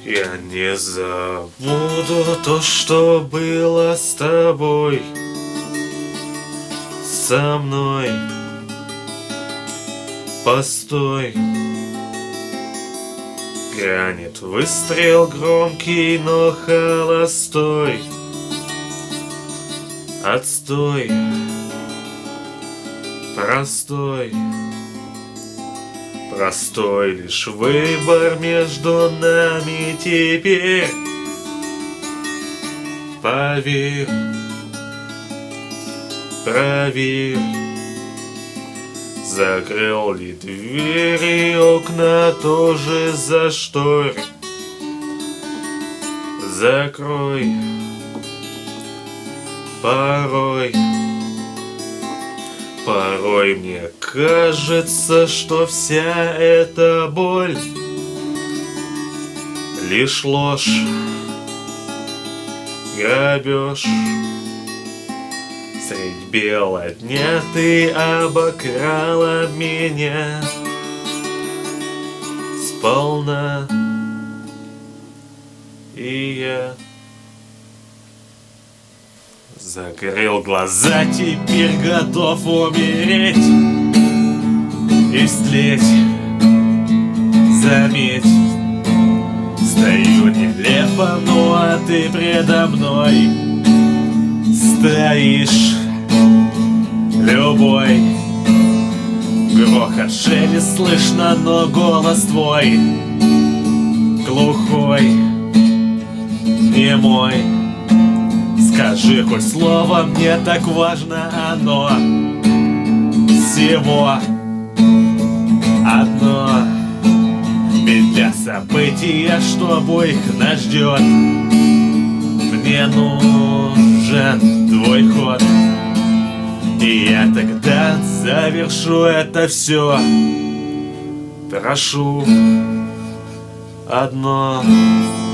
Я не забуду то, что было с тобой, со мной. Постой. Грянет выстрел громкий, но холостой. Отстой. Простой. Простой лишь выбор между нами теперь. Поверь, проверь, закрыл ли двери, окна тоже зашторь. Закрой, порой. Порой мне кажется, что вся эта боль лишь ложь, грабеж. Средь бела дня ты обокрала меня сполна, и я закрыл глаза, теперь готов умереть, истлеть, заметь. Стою нелепо, ну а ты предо мной стоишь, любой. Грохот, шелест слышно, но голос твой глухой, немой. Скажи хоть слово, мне так важно оно. Всего одно. Петля события, что их нас ждет. Мне нужен твой ход, и я тогда завершу это все. Прошу одно.